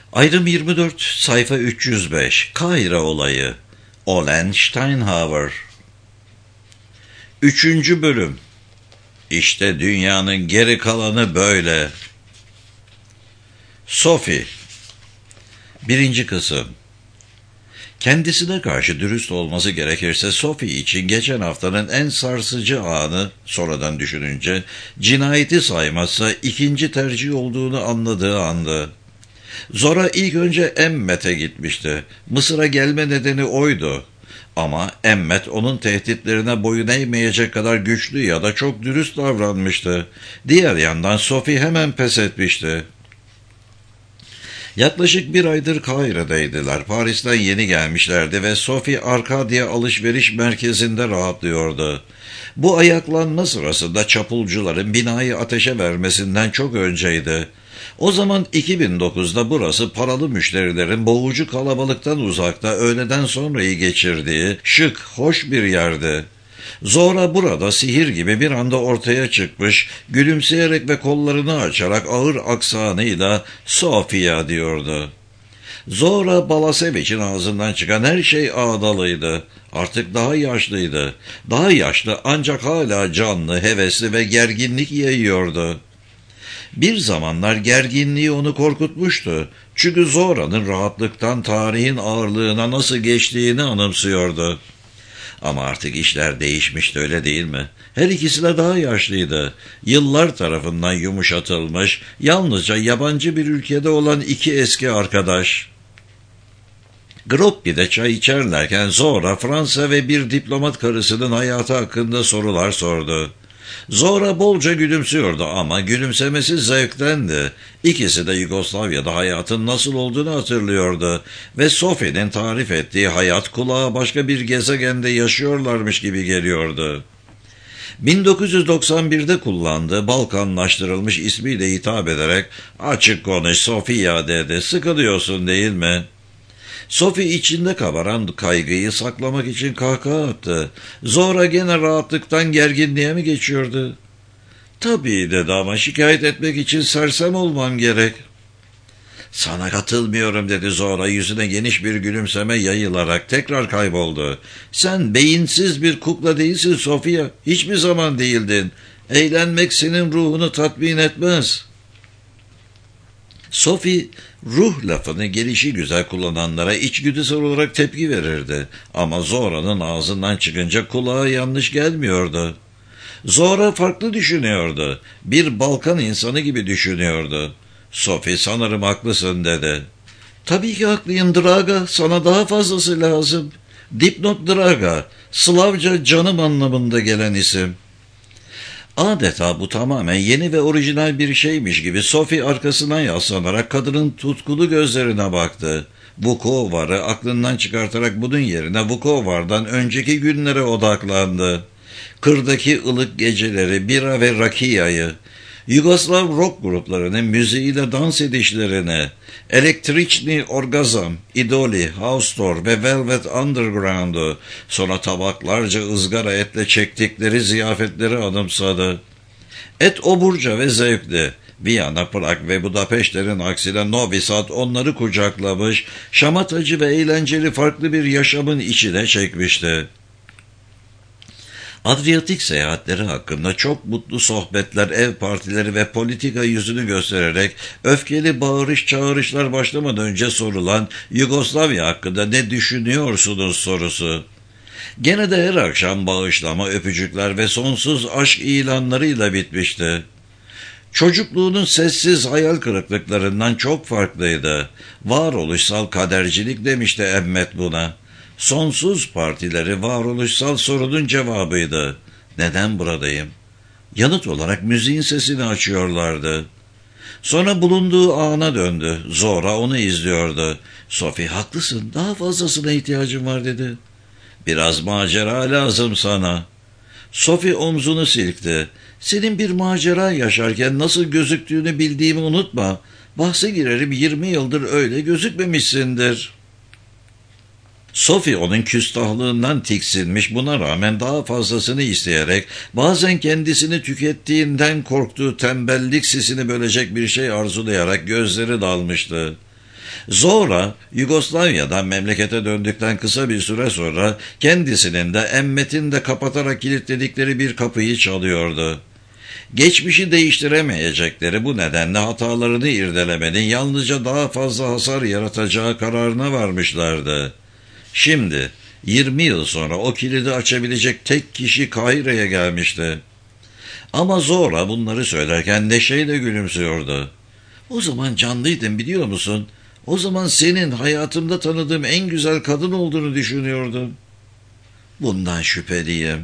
Ayrım 24, sayfa 305, Kahire olayı, Olen Steinhauer. 3. bölüm. İşte dünyanın geri kalanı böyle. Sophie. 1. kısım. Kendisine karşı dürüst olması gerekirse Sophie için geçen haftanın en sarsıcı anı, sonradan düşününce, cinayeti saymazsa ikinci tercih olduğunu anladığı andı. Zora ilk önce Emmet'e gitmişti. Mısır'a gelme nedeni oydu. Ama Emmet onun tehditlerine boyun eğmeyecek kadar güçlü ya da çok dürüst davranmıştı. Diğer yandan Sophie hemen pes etmişti. Yaklaşık 1 aydır Kahire'deydiler. Paris'ten yeni gelmişlerdi ve Sophie Arkadia alışveriş merkezinde rahatlıyordu. Bu ayaklanma sırasında çapulcuların binayı ateşe vermesinden çok önceydi. O zaman 2009'da burası paralı müşterilerin boğucu kalabalıktan uzakta öğleden sonrayı geçirdiği şık, hoş bir yerdi. Zora burada sihir gibi bir anda ortaya çıkmış, gülümseyerek ve kollarını açarak ağır aksanıyla Sofia diyordu. Zora Balasevich'in ağzından çıkan her şey ağdalıydı. Artık daha yaşlıydı. Daha yaşlı ancak hala canlı, hevesli ve gerginlik yayıyordu. Bir zamanlar gerginliği onu korkutmuştu. Çünkü Zora'nın rahatlıktan tarihin ağırlığına nasıl geçtiğini anımsıyordu. Ama artık işler değişmişti, öyle değil mi? Her ikisi de daha yaşlıydı. Yıllar tarafından yumuşatılmış, yalnızca yabancı bir ülkede olan iki eski arkadaş. Groppi'de çay içerlerken Zora Fransa ve bir diplomat karısının hayatı hakkında sorular sordu. Zora bolca gülümsüyordu ama gülümsemesi zevktendi. İkisi de Yugoslavya'da hayatın nasıl olduğunu hatırlıyordu ve Sophie'nin tarif ettiği hayat kulağa başka bir gezegende yaşıyorlarmış gibi geliyordu. 1991'de kullandığı Balkanlaştırılmış ismiyle hitap ederek "Açık konuş Sofia" dedi. "Sıkılıyorsun değil mi?" Sophie içinde kabaran kaygıyı saklamak için kahkaha attı. Zora gene rahatlıktan gerginliğe mi geçiyordu? "Tabii" dedi, "ama şikayet etmek için sersem olmam gerek." "Sana katılmıyorum" dedi Zora, yüzüne geniş bir gülümseme yayılarak tekrar kayboldu. "Sen beyinsiz bir kukla değilsin Sofia. Hiçbir zaman değildin. Eğlenmek senin ruhunu tatmin etmez." Sophie, ruh lafını gelişigüzel kullananlara içgüdüsel olarak tepki verirdi. Ama Zora'nın ağzından çıkınca kulağa yanlış gelmiyordu. Zora farklı düşünüyordu. Bir Balkan insanı gibi düşünüyordu. Sophie, "Sanırım haklısın" dedi. "Tabii ki haklıyım Draga. Sana daha fazlası lazım." Dipnot Draga, Slavca canım anlamında gelen isim. Adeta bu tamamen yeni ve orijinal bir şeymiş gibi Sophie arkasından yaslanarak kadının tutkulu gözlerine baktı. Vukovar'ı aklından çıkartarak bunun yerine Vukovar'dan önceki günlere odaklandı. Kırdaki ılık geceleri, bira ve rakiyayı, Yugoslav rock gruplarının müziğiyle dans edişlerini, Električni Orgazm, Idoli, Haustor ve Velvet Underground'u, sonra tabaklarca ızgara etle çektikleri ziyafetleri anımsadı. Et oburca ve zevkli. Viyana, Prag ve Budapeşte'nin aksine Novi Sad onları kucaklamış, şamatacı ve eğlenceli farklı bir yaşamın içine çekmişti. Adriyatik seyahatleri hakkında çok mutlu sohbetler, ev partileri ve politika yüzünü göstererek öfkeli bağırış çağrışlar başlamadan önce sorulan Yugoslavya hakkında ne düşünüyorsunuz sorusu. Gene de her akşam bağışlama, öpücükler ve sonsuz aşk ilanlarıyla bitmişti. Çocukluğunun sessiz hayal kırıklıklarından çok farklıydı. Varoluşsal kadercilik demişti Emmet buna. Sonsuz partileri varoluşsal sorunun cevabıydı. Neden buradayım? Yanıt olarak müziğin sesini açıyorlardı. Sonra bulunduğu ana döndü. Zora onu izliyordu. "Sophie, haklısın, daha fazlasına ihtiyacım var" dedi. "Biraz macera lazım sana." Sophie omzunu silkti. "Senin bir macera yaşarken nasıl gözüktüğünü bildiğimi unutma. Bahse girerim 20 yıldır öyle gözükmemişsindir." Sophie onun küstahlığından tiksinmiş, buna rağmen daha fazlasını isteyerek, bazen kendisini tükettiğinden korktuğu tembellik sisini bölecek bir şey arzulayarak gözleri dalmıştı. Zora, Yugoslavya'dan memlekete döndükten kısa bir süre sonra kendisinin de Emmet'in de kapatarak kilitledikleri bir kapıyı çalıyordu. Geçmişi değiştiremeyecekleri bu nedenle hatalarını irdelemenin yalnızca daha fazla hasar yaratacağı kararına varmışlardı. Şimdi 20 yıl sonra o kilidi açabilecek tek kişi Kahire'ye gelmişti. Ama Zora bunları söylerken neşeyle gülümsüyordu. O zaman canlıydın, biliyor musun? O zaman senin hayatımda tanıdığım en güzel kadın olduğunu düşünüyordum. Bundan şüpheliyim.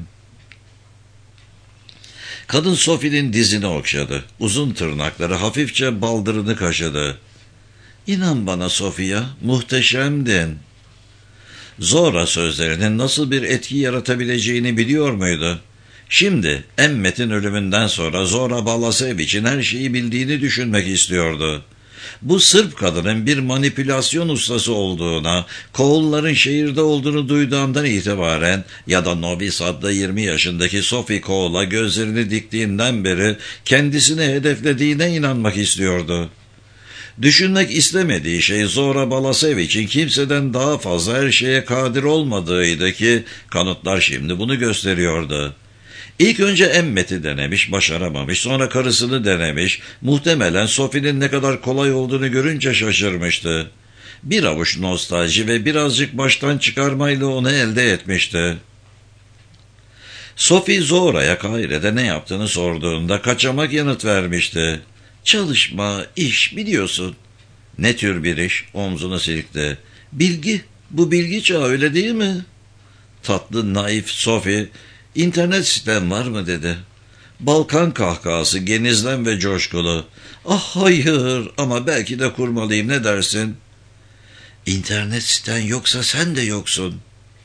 Kadın Sophie'nin dizini okşadı. Uzun tırnakları hafifçe baldırını kaşıdı. İnan bana Sophia, muhteşemdin. Zora sözlerinin nasıl bir etki yaratabileceğini biliyor muydu? Şimdi Emmet'in ölümünden sonra Zora Balasevic'in her şeyi bildiğini düşünmek istiyordu. Bu Sırp kadının bir manipülasyon ustası olduğuna, Koğulların şehirde olduğunu duyduğundan itibaren ya da Novi Sad'da 20 yaşındaki Sophie Koğul'a gözlerini diktiğinden beri kendisini hedeflediğine inanmak istiyordu. Düşünmek istemediği şey Zora Balasevic'in kimseden daha fazla her şeye kadir olmadığıydı ki kanıtlar şimdi bunu gösteriyordu. İlk önce Emmet'i denemiş, başaramamış, sonra karısını denemiş, muhtemelen Sophie'nin ne kadar kolay olduğunu görünce şaşırmıştı. Bir avuç nostalji ve birazcık baştan çıkarmayla onu elde etmişti. Sophie Zora'ya Kahire'de ne yaptığını sorduğunda kaçamak yanıt vermişti. Çalışma, iş, biliyorsun. Ne tür bir iş? Omzunu silkti. Bilgi, bu bilgi çağı, öyle değil mi? Tatlı, naif Sophie, İnternet sitem var mı dedi. Balkan kahkahası genizden ve coşkulu. Ah hayır, ama belki de kurmalıyım, ne dersin? İnternet siten yoksa sen de yoksun.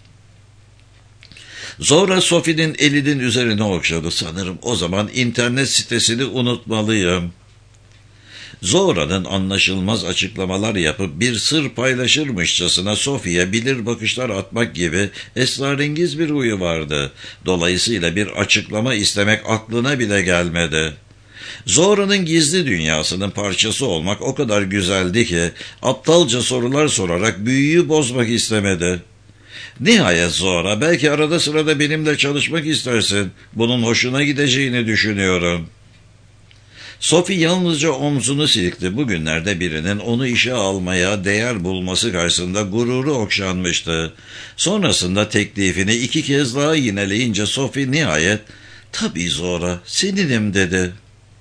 Zora Sophie'nin elinin üzerine okşadı. Sanırım o zaman internet sitesini unutmalıyım. Zora'nın anlaşılmaz açıklamalar yapıp bir sır paylaşırmışçasına Sophie'ye bilir bakışlar atmak gibi esrarengiz bir huyu vardı. Dolayısıyla bir açıklama istemek aklına bile gelmedi. Zora'nın gizli dünyasının parçası olmak o kadar güzeldi ki aptalca sorular sorarak büyüyü bozmak istemedi. Nihayet Zora, belki arada sırada benimle çalışmak istersin. Bunun hoşuna gideceğini düşünüyorum. Sophie yalnızca omzunu silkti. Bugünlerde birinin onu işe almaya değer bulması karşısında gururu okşanmıştı. Sonrasında teklifini 2 kez daha yineleyince Sophie nihayet "Tabii Zora, seninim" dedi.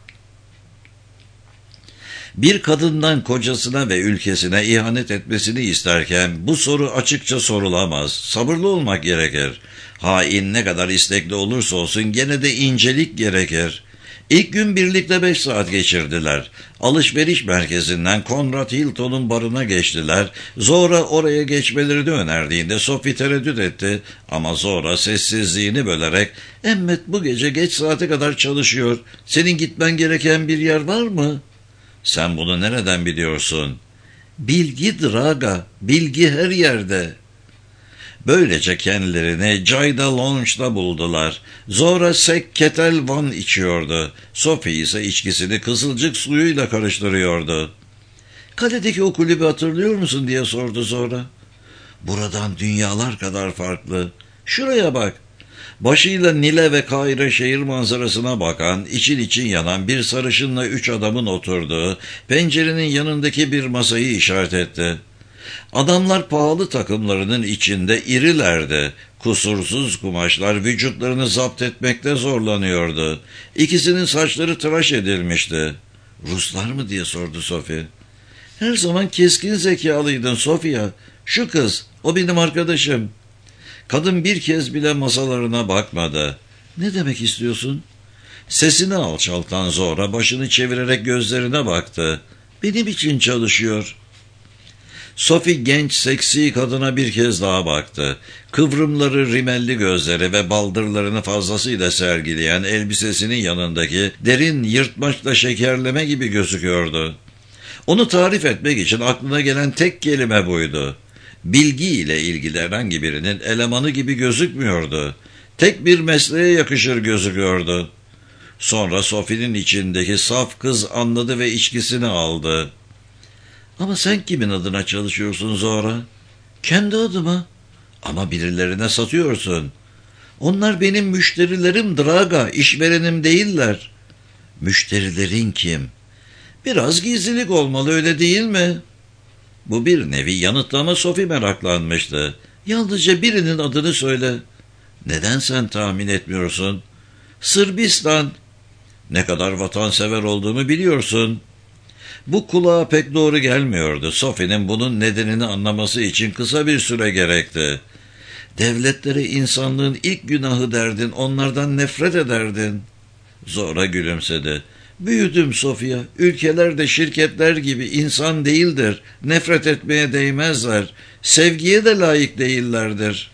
Bir kadından kocasına ve ülkesine ihanet etmesini isterken bu soru açıkça sorulamaz. Sabırlı olmak gerekir. Hain ne kadar istekli olursa olsun gene de incelik gerekir. İlk gün birlikte 5 saat geçirdiler. Alışveriş merkezinden Conrad Hilton'un barına geçtiler. Zora oraya geçmelerini önerdiğinde Sophie tereddüt etti. Ama Zora sessizliğini bölerek "Emmet bu gece geç saate kadar çalışıyor. Senin gitmen gereken bir yer var mı?" "Sen bunu nereden biliyorsun?" "Bilgi Draga, bilgi her yerde." Böylece kendilerini Cayda Lounge'da buldular. Zora sek ketel van içiyordu. Sophie ise içkisini kızılcık suyuyla karıştırıyordu. "Kaledeki o kulübü hatırlıyor musun?" diye sordu Zora. "Buradan dünyalar kadar farklı. Şuraya bak." Başıyla Nil'e ve Kahire şehir manzarasına bakan, için için yanan bir sarışınla 3 adamın oturduğu, pencerenin yanındaki bir masayı işaret etti. Adamlar pahalı takımlarının içinde irilerdi. Kusursuz kumaşlar vücutlarını zapt etmekte zorlanıyordu. İkisinin saçları tıraş edilmişti. "Ruslar mı?" diye sordu Sophie. "Her zaman keskin zekalıydın Sofia. Şu kız, o benim arkadaşım." Kadın bir kez bile masalarına bakmadı. "Ne demek istiyorsun?" Sesini alçaltan Zora başını çevirerek gözlerine baktı. "Benim için çalışıyor." Sophie genç, seksi kadına bir kez daha baktı. Kıvrımları, rimelli gözleri ve baldırlarını fazlasıyla sergileyen elbisesinin yanındaki derin yırtmaçla şekerleme gibi gözüküyordu. Onu tarif etmek için aklına gelen tek kelime buydu. Bilgi ile ilgili herhangi birinin elemanı gibi gözükmüyordu. Tek bir mesleğe yakışır gözüküyordu. Sonra Sophie'nin içindeki saf kız anladı ve içkisini aldı. Ama sen kimin adına çalışıyorsun Zora? Kendi adıma. Ama birilerine satıyorsun. Onlar benim müşterilerim Draga, işverenim değiller. Müşterilerin kim? Biraz gizlilik olmalı, öyle değil mi? Bu bir nevi yanıtlama. Sophie meraklanmıştı. Yalnızca birinin adını söyle. Neden sen tahmin etmiyorsun? Sırbistan. Ne kadar vatansever olduğumu biliyorsun. Bu kulağa pek doğru gelmiyordu. Sophie'nin bunun nedenini anlaması için kısa bir süre gerekti. Devletlere insanlığın ilk günahı derdin, onlardan nefret ederdin. Zora gülümsedi. Büyüdüm Sofia. Ülkeler de şirketler gibi insan değildir. Nefret etmeye değmezler. Sevgiye de layık değillerdir.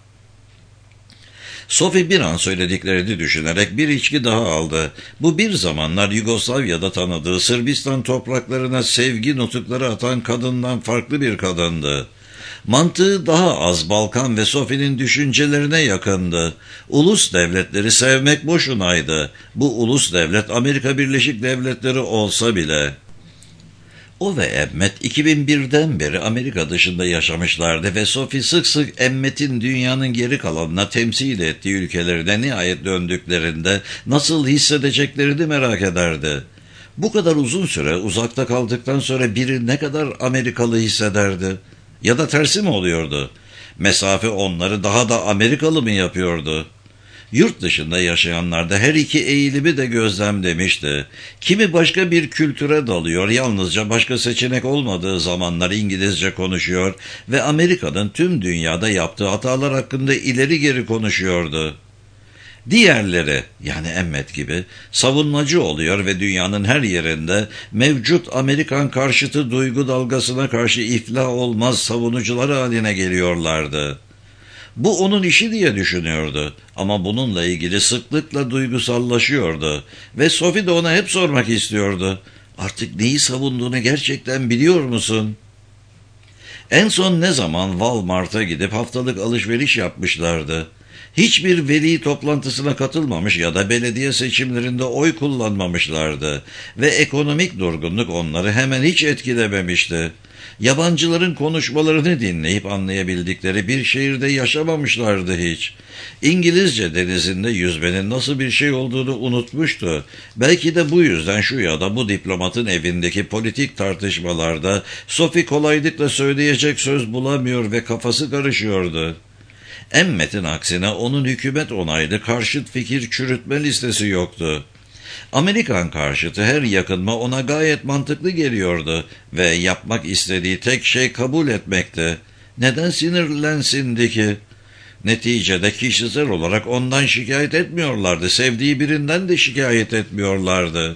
Sophie bir an söylediklerini düşünerek bir içki daha aldı. Bu bir zamanlar Yugoslavya'da tanıdığı Sırbistan topraklarına sevgi nutukları atan kadından farklı bir kadındı. Mantığı daha az Balkan ve Sophie'nin düşüncelerine yakındı. Ulus devletleri sevmek boşunaydı. Bu ulus devlet Amerika Birleşik Devletleri olsa bile. O ve Emmet 2001'den beri Amerika dışında yaşamışlardı ve Sophie sık sık Emmet'in dünyanın geri kalanına temsil ettiği ülkelerine nihayet döndüklerinde nasıl hissedeceklerini merak ederdi. Bu kadar uzun süre uzakta kaldıktan sonra biri ne kadar Amerikalı hissederdi? Ya da tersi mi oluyordu? Mesafe onları daha da Amerikalı mı yapıyordu? Yurt dışında yaşayanlar da her iki eğilimi de gözlemlemişti. Kimi başka bir kültüre dalıyor, yalnızca başka seçenek olmadığı zamanlar İngilizce konuşuyor ve Amerika'nın tüm dünyada yaptığı hatalar hakkında ileri geri konuşuyordu. Diğerleri, yani Emmet gibi, savunmacı oluyor ve dünyanın her yerinde mevcut Amerikan karşıtı duygu dalgasına karşı iflah olmaz savunucular haline geliyorlardı. Bu onun işi diye düşünüyordu ama bununla ilgili sıklıkla duygusallaşıyordu ve Sophie de ona hep sormak istiyordu. Artık neyi savunduğunu gerçekten biliyor musun? En son ne zaman Walmart'a gidip haftalık alışveriş yapmışlardı? Hiçbir veli toplantısına katılmamış ya da belediye seçimlerinde oy kullanmamışlardı ve ekonomik durgunluk onları hemen hiç etkilememişti. Yabancıların konuşmalarını dinleyip anlayabildikleri bir şehirde yaşamamışlardı hiç. İngilizce denizinde yüzmenin nasıl bir şey olduğunu unutmuştu. Belki de bu yüzden şu ya da bu diplomatın evindeki politik tartışmalarda Sophie kolaylıkla söyleyecek söz bulamıyor ve kafası karışıyordu. Emmet'in aksine onun hükümet onaylı karşıt fikir çürütme listesi yoktu. Amerikan karşıtı her yakınma ona gayet mantıklı geliyordu ve yapmak istediği tek şey kabul etmekti. Neden sinirlensindi ki? Neticede kişisel olarak ondan şikayet etmiyorlardı, sevdiği birinden de şikayet etmiyorlardı.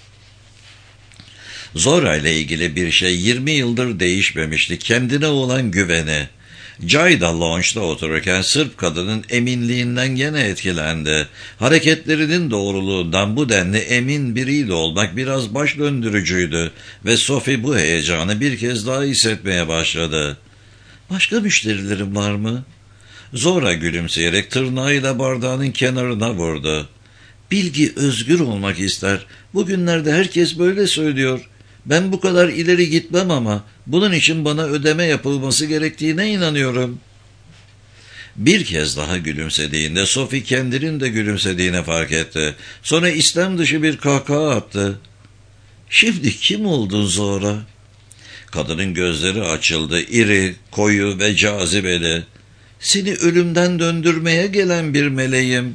Zora ile ilgili bir şey 20 yıldır değişmemişti, kendine olan güveni. Cayda lounge'da otururken Sırp kadının eminliğinden gene etkilendi. Hareketlerinin doğruluğundan bu denli emin biriyle olmak biraz baş döndürücüydü ve Sophie bu heyecanı bir kez daha hissetmeye başladı. Başka müşterilerim var mı? Zora gülümseyerek tırnağıyla bardağının kenarına vurdu. Bilgi özgür olmak ister. Bugünlerde herkes böyle söylüyor. Ben bu kadar ileri gitmem ama bunun için bana ödeme yapılması gerektiğine inanıyorum. Bir kez daha gülümsediğinde Sophie kendinin de gülümsediğini fark etti. Sonra istem dışı bir kahkaha attı. Şimdi kim oldun Zora? Kadının gözleri açıldı, iri, koyu ve cazibeli. Seni ölümden döndürmeye gelen bir meleğim.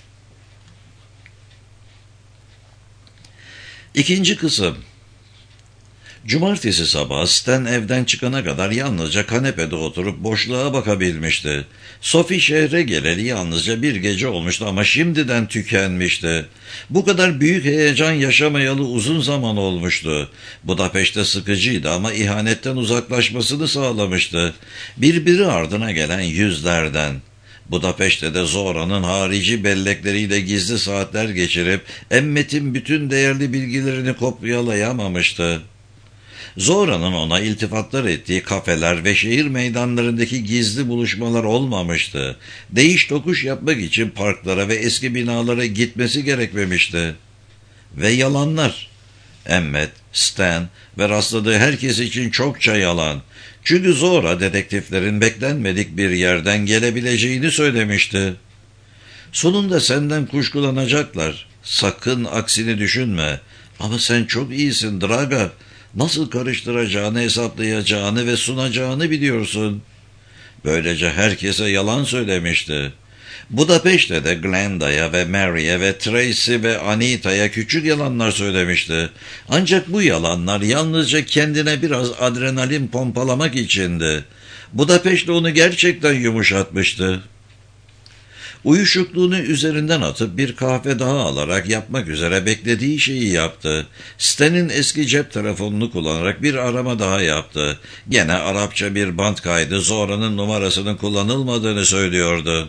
İkinci kısım. Cumartesi sabahı Stan evden çıkana kadar yalnızca kanepede oturup boşluğa bakabilmişti. Sophie şehre geleli yalnızca bir gece olmuştu ama şimdiden tükenmişti. Bu kadar büyük heyecan yaşamayalı uzun zaman olmuştu. Budapeşte sıkıcıydı ama ihanetten uzaklaşmasını sağlamıştı. Birbiri ardına gelen yüzlerden. Budapeşte de Zora'nın harici bellekleriyle gizli saatler geçirip Emmet'in bütün değerli bilgilerini kopyalayamamıştı. Zora'nın ona iltifatlar ettiği kafeler ve şehir meydanlarındaki gizli buluşmalar olmamıştı. Değiş tokuş yapmak için parklara ve eski binalara gitmesi gerekmemişti. Ve yalanlar. Emmet, Stan ve rastladığı herkes için çokça yalan. Çünkü Zora dedektiflerin beklenmedik bir yerden gelebileceğini söylemişti. Sonunda senden kuşkulanacaklar. Sakın aksini düşünme. Ama sen çok iyisin Draga. Nasıl karıştıracağını, hesaplayacağını ve sunacağını biliyorsun. Böylece herkese yalan söylemişti. Budapeşte de Glanda'ya ve Mary'e ve Tracy ve Anita'ya küçük yalanlar söylemişti. Ancak bu yalanlar yalnızca kendine biraz adrenalin pompalamak içindi. Budapeşte onu gerçekten yumuşatmıştı. Uyuşukluğunu üzerinden atıp bir kahve daha alarak yapmak üzere beklediği şeyi yaptı. Stan'in eski cep telefonunu kullanarak bir arama daha yaptı. Gene Arapça bir bant kaydı Zora'nın numarasının kullanılmadığını söylüyordu.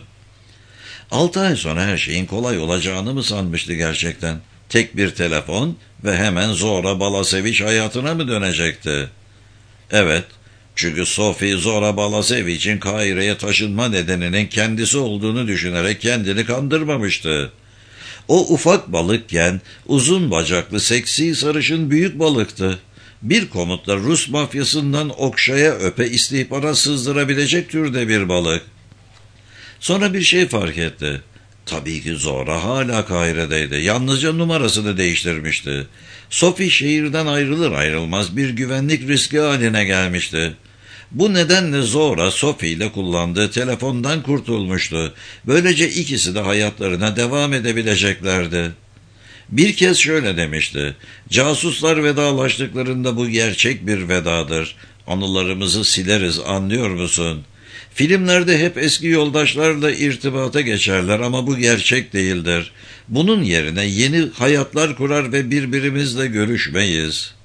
6 ay sonra her şeyin kolay olacağını mı sanmıştı gerçekten? Tek bir telefon ve hemen Zora Balasevic hayatına mı dönecekti? Evet, çünkü Sophie Zora Balasevic'in Kahire'ye taşınma nedeninin kendisi olduğunu düşünerek kendini kandırmamıştı. O ufak balıkken uzun bacaklı seksi sarışın büyük balıktı. Bir komutla Rus mafyasından okşaya öpe istihbarat sızdırabilecek türde bir balık. Sonra bir şey fark etti. Tabii ki Zora hala Kahire'deydi. Yalnızca numarasını değiştirmişti. Sophie şehirden ayrılır ayrılmaz bir güvenlik riski haline gelmişti. Bu nedenle Zora Sophie ile kullandığı telefondan kurtulmuştu. Böylece ikisi de hayatlarına devam edebileceklerdi. Bir kez şöyle demişti. Casuslar vedalaştıklarında bu gerçek bir vedadır. Anılarımızı sileriz, anlıyor musun? Filmlerde hep eski yoldaşlarla irtibata geçerler ama bu gerçek değildir. Bunun yerine yeni hayatlar kurar ve birbirimizle görüşmeyiz.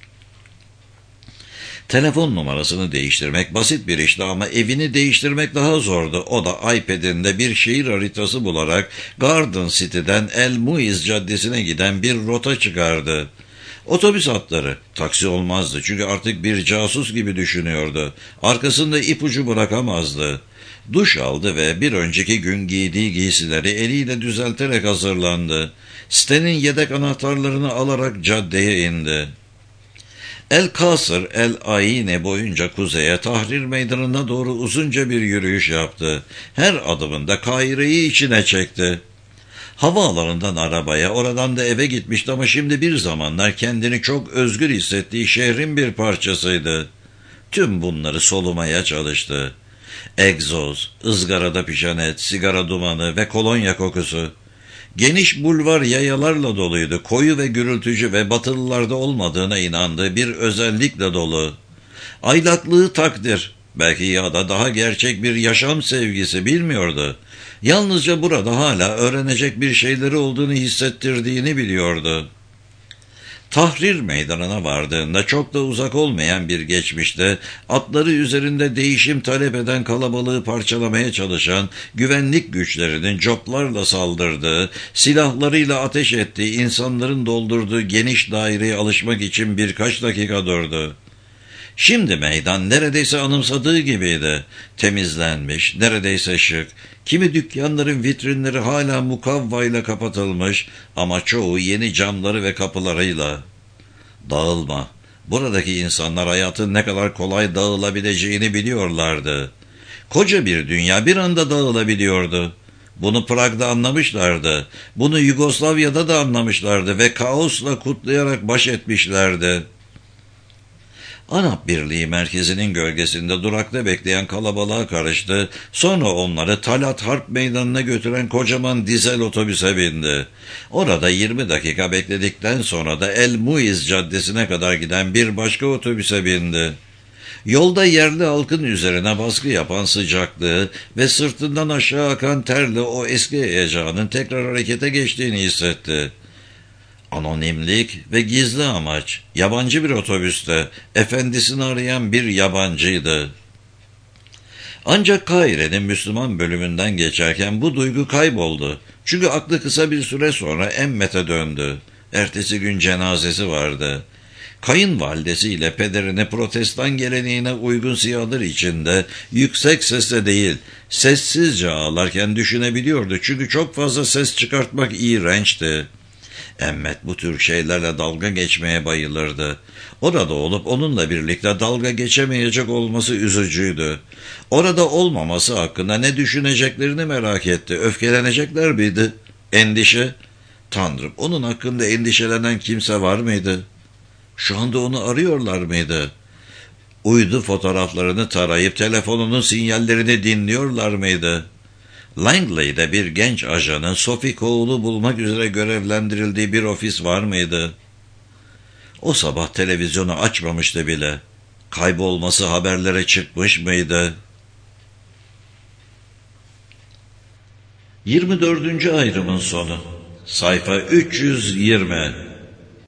Telefon numarasını değiştirmek basit bir işti ama evini değiştirmek daha zordu. O da iPad'inde bir şehir haritası bularak Garden City'den El Muiz Caddesi'ne giden bir rota çıkardı. Otobüs hatları, taksi olmazdı çünkü artık bir casus gibi düşünüyordu. Arkasında ipucu bırakamazdı. Duş aldı ve bir önceki gün giydiği giysileri eliyle düzelterek hazırlandı. Stan'in yedek anahtarlarını alarak caddeye indi. El Kasır, El Aine boyunca kuzeye Tahrir Meydanı'na doğru uzunca bir yürüyüş yaptı. Her adımında Kahire'yi içine çekti. Havaalanından arabaya, oradan da eve gitmişti ama şimdi bir zamanlar kendini çok özgür hissettiği şehrin bir parçasıydı. Tüm bunları solumaya çalıştı. Egzoz, ızgarada pişen et, sigara dumanı ve kolonya kokusu. Geniş bulvar yayalarla doluydu, koyu ve gürültücü ve batılılarda olmadığına inandığı bir özellikle dolu. Aylaklığı takdir, belki ya da daha gerçek bir yaşam sevgisi bilmiyordu. Yalnızca burada hala öğrenecek bir şeyleri olduğunu hissettirdiğini biliyordu. Tahrir Meydanı'na vardığında çok da uzak olmayan bir geçmişte atları üzerinde değişim talep eden kalabalığı parçalamaya çalışan güvenlik güçlerinin coplarla saldırdığı, silahlarıyla ateş ettiği insanların doldurduğu geniş daireye alışmak için birkaç dakika durdu. Şimdi meydan neredeyse anımsadığı gibiydi. Temizlenmiş, neredeyse şık. Kimi dükkanların vitrinleri hala mukavvayla kapatılmış ama çoğu yeni camları ve kapılarıyla. Dağılma. Buradaki insanlar hayatın ne kadar kolay dağılabileceğini biliyorlardı. Koca bir dünya bir anda dağılabiliyordu. Bunu Prag'da anlamışlardı. Bunu Yugoslavya'da da anlamışlardı ve kaosla kutlayarak baş etmişlerdi. ANAP Birliği merkezinin gölgesinde durakta bekleyen kalabalığa karıştı. Sonra onları Talat Harp Meydanı'na götüren kocaman dizel otobüse bindi. Orada 20 dakika bekledikten sonra da El Muiz Caddesi'ne kadar giden bir başka otobüse bindi. Yolda yerli halkın üzerine baskı yapan sıcaklığı ve sırtından aşağı akan terle o eski heyecanın tekrar harekete geçtiğini hissetti. Anonimlik ve gizli amaç, yabancı bir otobüste, efendisini arayan bir yabancıydı. Ancak Kahire'nin Müslüman bölümünden geçerken bu duygu kayboldu. Çünkü aklı kısa bir süre sonra Emmet'e döndü. Ertesi gün cenazesi vardı. Kayınvalidesiyle pederini protestan geleneğine uygun siyahlar içinde yüksek sesle değil, sessizce ağlarken düşünebiliyordu. Çünkü çok fazla ses çıkartmak iğrençti. Emmet bu tür şeylerle dalga geçmeye bayılırdı. Orada olup onunla birlikte dalga geçemeyecek olması üzücüydü. Orada olmaması hakkında ne düşüneceklerini merak etti. Öfkelenecekler miydi? Endişe? Tanrım, onun hakkında endişelenen kimse var mıydı? Şu anda onu arıyorlar mıydı? Uydu fotoğraflarını tarayıp telefonunun sinyallerini dinliyorlar mıydı? Langley'de bir genç ajanın Sophie Cole'u bulmak üzere görevlendirildiği bir ofis var mıydı? O sabah televizyonu açmamıştı bile. Kaybolması haberlere çıkmış mıydı? 24. ayrımın sonu. Sayfa 320.